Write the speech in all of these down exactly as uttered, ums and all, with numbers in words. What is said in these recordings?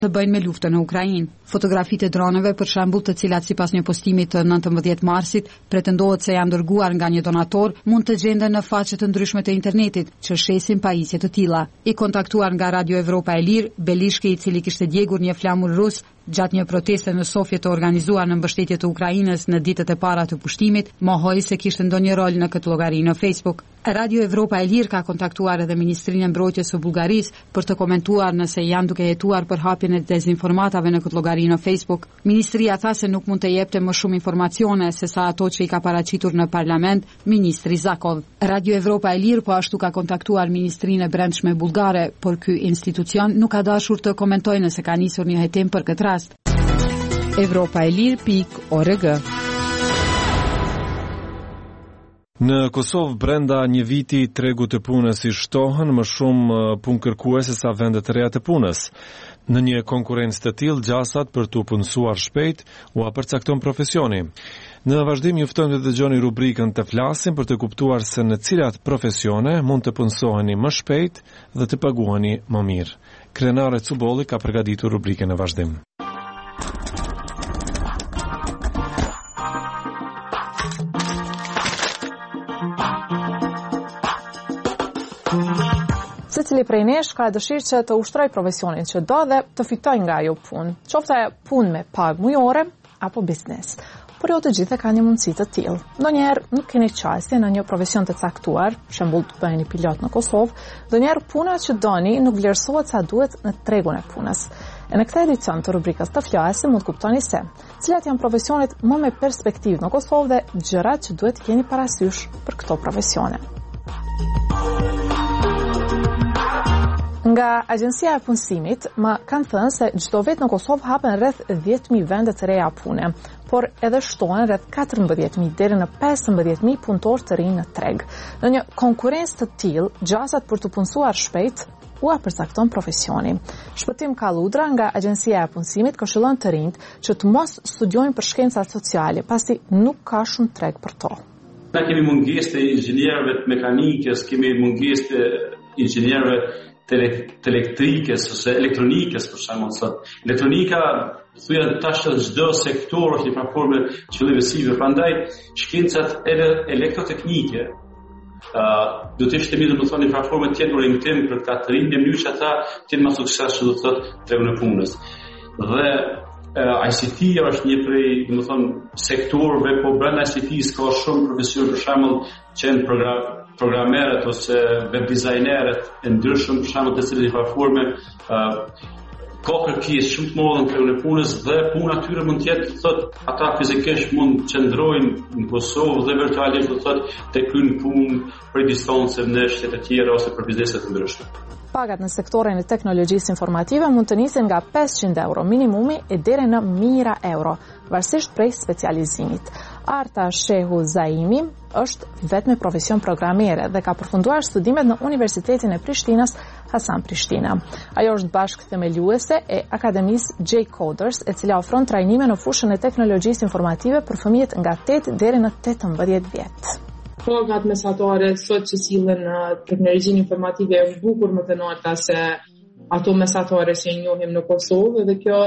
të bëjnë me luftën në Ukrainë. Fotografitë e droneve, për shembull, të cilat sipas një postimi të nëntëmbëdhjetë marsit pretendohet se janë dërguar nga një donator, mund të gjenden në faqe të ndryshme të internetit që shesin pajisje të tilla. I kontaktuar nga Radio Evropa e Lirë, Belishki, i cili kishte djegur një flamur rus gjatë një proteste në Sofje të organizuar në mbështetje të Ukrainës në ditët e para të pushtimit, mohoi se kishte ndonjë rol në këtë llogari në Facebook. Radio Evropa e Lirë ka kontaktuar edhe Ministrinë e Mbrojtjes së Bullgarisë për të komentuar nëse janë duke hetuar për hapjen e dezinformatave në këtë llogari në Facebook. Ministria tha se nuk mund të jepte më shumë informacione se sa ato që i ka paraqitur në parlament ministri Zakov. Radio Evropa e Lirë po ashtu ka kontaktuar Ministrinë e Brendshme bullgare, por ky institucion nuk ka dashur të komentojë nëse ka nisur një hetim për këtë rast. Evropa e Lirë pikë org. Në Kosovë brenda një viti tregu të punës i shtohen më shumë punë kërkuese sa vende të reja të punës. Në një konkurrencë të tillë, gjasat për të punësuar shpejt u përcakton profesioni. Në vazhdim ju ftojmë të dëgjoni rubrikën Të flasim për të kuptuar se në cilat profesione mund të punësoheni më shpejt dhe të paguheni më mirë. Krenare Cubolli ka përgatitur rubrikën në vazhdim. Secili prej nesh ka dëshirë që të ushtroj profesionin që do dhe të fitoj nga ajo punë, qoftë punë me pagë mujore apo biznes. Por jo të gjithë kanë një mundësi të tillë. Ndonjëherë nuk keni qasje në një profesion të caktuar, për shembull të bëheni pilot në Kosovë, ndonjëherë puna që doni nuk vlerësohet sa duhet në tregun e punës. E në këtë edicion të rubrikës Të flasim mund të kuptoni se cilat janë profesionet më me perspektivë në Kosovë dhe gjërat që duhet keni parasysh për këto profesione. Nga Agjencia e Punësimit më kanë thënë se çdo vit në Kosovë hapen rreth dhjetë mijë vende të reja pune, por edhe shtohen rreth katërmbëdhjetë mijë deri në pesëmbëdhjetë mijë punëtorë të rinj në treg. Në një konkurrencë të tillë, gjasat për të punësuar shpejt u përcakton profesioni. Shpëtim Kalludra nga Agjencia e Punësimit këshillon të rinjt që të mos studiojnë për shkencat sociale, pasi nuk ka shumë treg për to. Na kemi mungesë të inxhinierëve të mekanikës, kemi mungesë të inxhinierëve të elektrikës ose elektronikës, për shembull, sot. Elektronika thuja tash në çdo sektor është në formë qëllimësive, prandaj shkencat elektroteknike uh, do të ishte mirë domethënë në formë të tjetër orientim për këta të rinj, në mënyrë që ata të jenë më suksesshëm do të thotë tregun e punës. Dhe uh, I C T është një prej domethënë sektorëve, po brenda I C T-s ka shumë profesione, për shembull, që janë program programerët ose web designerët e ndryshëm, për shembull të cilët në formë uh, ka kërkesë shumë të madhe në tregun e punës dhe puna atyre mund të jetë thotë ata fizikisht mund të qëndrojnë në Kosovë dhe virtualisht do të thotë të kryejnë punë për distancë në shtete të tjera ose për biznese të ndryshme. Pagat në sektorin e teknologjisë informative mund të nisin nga pesëqind euro minimumi e deri në mijëra euro, varësisht prej specializimit. Arta Shehu Zaimi është vetëm profesion programere dhe ka përfunduar studimet në Universitetin e Prishtinës Hasan Prishtina. Ajo është bashkë themeluese e Akademisë J Coders, e cila ofron trajnime në fushën e teknologjisë informative për fëmijët nga tetë deri në tetëmbëdhjetë vjet. Pagat mesatare sot që sillen në teknologjinë informative është bukur më të nata se ato mesatare që njohim në Kosovë, dhe kjo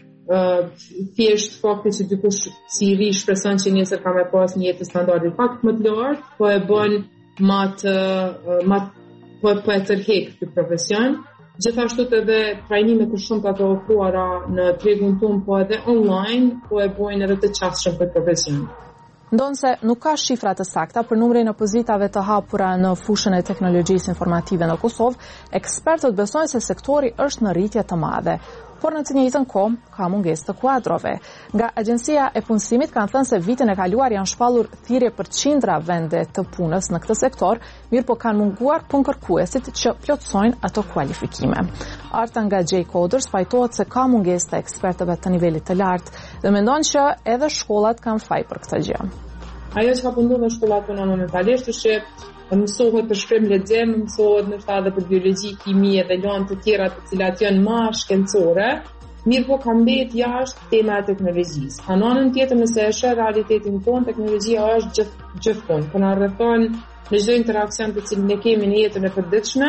uh, thjesht fakti që dikush si i ri shpreson që nesër ka me pas një jetë standardi pak më të lartë, po e bën më të më po po e tërheq këtë profesion. Gjithashtu edhe trajnimet të shumta të ofruara në tregun tonë, po edhe online, po e bojnë edhe të qasshëm për profesion. Ndonse nuk ka shifra të sakta për numrin e pozitave të hapura në fushën e teknologjisë informative në Kosovë, ekspertët besojnë se sektori është në rritje të madhe, por në të njëjtën kohë ka mungesë të kuadrove. Nga Agjencia e Punësimit kanë thënë se vitin e kaluar janë shpallur thirrje për qindra vende të punës në këtë sektor, mirë po kanë munguar punëkërkuesit që plotësojnë ato kualifikime. Arta nga J Coders pajtohet se ka mungesë të ekspertëve të nivelit të lartë dhe mendon që edhe shkollat kanë faj për këtë gjë. Ajo që ka pëndu në shkollat tona momentalisht është që mësohet për shkrim lexim, mësohet në shtatë dhe për biologji, kimi dhe lanë të tjera të cilat janë më shkencore, mirë po ka mbet jashtë tema e teknologjisë. Anonën tjetër nëse e sheh realitetin tonë, teknologjia është gjithë gjithmonë, po na rrethon në çdo interaksion të cilin ne kemi në jetën e përditshme,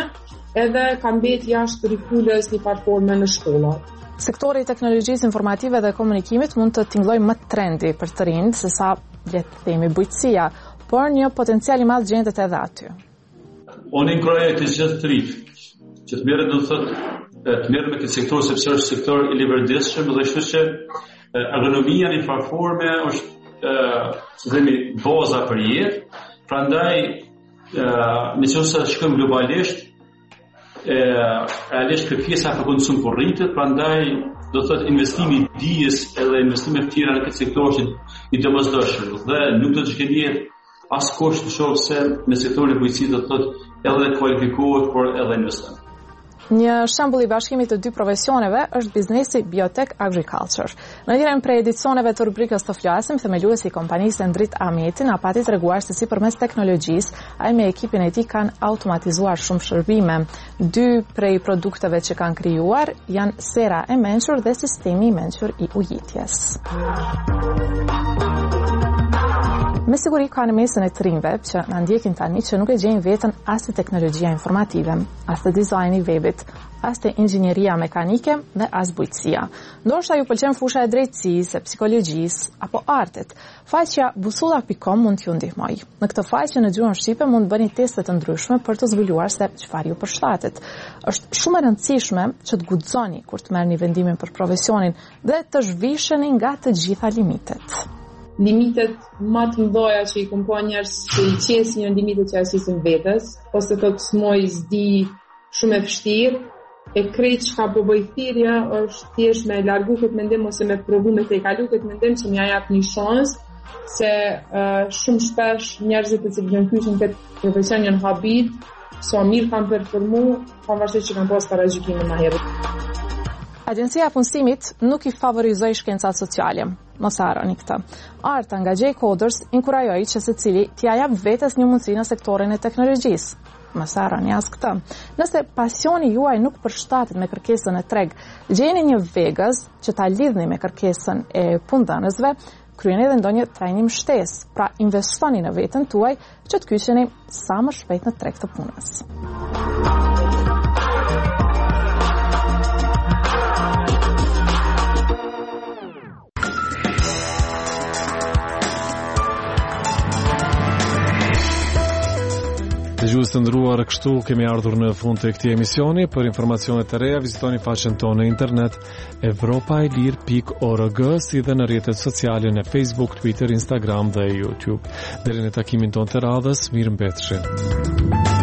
edhe ka mbetë jashtë kurrikulës një platforme në shkolla. Sektori i teknologjisë informative dhe komunikimit mund të tingëllojë më trendi për të rinj se sa le të themi bujqësia, por një potencial i madh gjendet edhe aty. Unë inkurajoj të gjithë të rinj që të merren, do të thotë, të merren me këtë sektor sepse është sektor i livërditshëm dhe kështu që agronomia në platforme është, si themi, baza për jetë. Prandaj, nëse ose shkojmë globalisht, realisht kërkesa për konsum po rritet, prandaj do të thotë investimi i dijes edhe investime të tjera në këtë sektor që i domosdoshëm dhe nuk do të shkëlqyet as kusht të shoh se në sektorin e bujqësisë do të thotë edhe kualifikohet por edhe investon. Një shembull i bashkimit të dy profesioneve është biznesi Biotech Agriculture. Në njërin prej edicioneve të rubrikës të flasim, themeluesi i kompanisë Endrit Ahmeti na pati treguar se si përmes teknologjisë ai me ekipin e tij kanë automatizuar shumë shërbime. Dy prej produkteve që kanë krijuar janë sera e mençur dhe sistemi i mençur i ujitjes. Me siguri ka në mesën e të rinjve që na ndjekin tani që nuk e gjejnë veten as te teknologjia informative, as te dizajni i webit, as te inxhinieria mekanike dhe as bujqësia. Ndoshta ju pëlqen fusha e drejtësisë, e psikologjisë apo artit. Faqja busulla pikë com mund t'ju ndihmojë. Në këtë faqe në gjuhën shqipe mund bëni teste të ndryshme për të zbuluar se çfarë ju përshtatet. Është shumë e rëndësishme që të guxoni kur të merrni vendimin për profesionin dhe të zhvisheni nga të gjitha limitet. Limitet më të mëdha që i kanë pa njerëz që i qesin janë limitet që asisin vetes, ose thotë smoj s'di shumë e vështirë, e krejt çka po bëj thirrja është thjesht me largu këtë mendim ose me provu me të kalu këtë mendim që më jap një shans, se uh, shumë shpesh njerëzit të cilët janë kyçën këtë profesion janë habit, sa mirë kanë performu, pavarësisht që kanë pas paragjykime më herët. Agjencia e punësimit nuk i favorizoi shkencat sociale. Mos harroni këtë. Arta nga J Coders inkurajoi që secili t'ia jap vetes një mundësi në sektorin e teknologjisë. Mos harroni as këtë. Nëse pasioni juaj nuk përshtatet me kërkesën e treg, gjeni një vegës që ta lidhni me kërkesën e punëdhënësve, kryeni edhe ndonjë trajnim shtesë. Pra investoni në veten tuaj që të kyçeni sa më shpejt në treg të punës. Të gjuhës të ndruar, kështu kemi ardhur në fund të këtij emisioni. Për informacione të reja, vizitoni faqen tonë në internet evropailir pikë org, si dhe në rrjetet sociale në Facebook, Twitter, Instagram dhe YouTube. Deri në takimin tonë të radhës, mirëmbëjtje.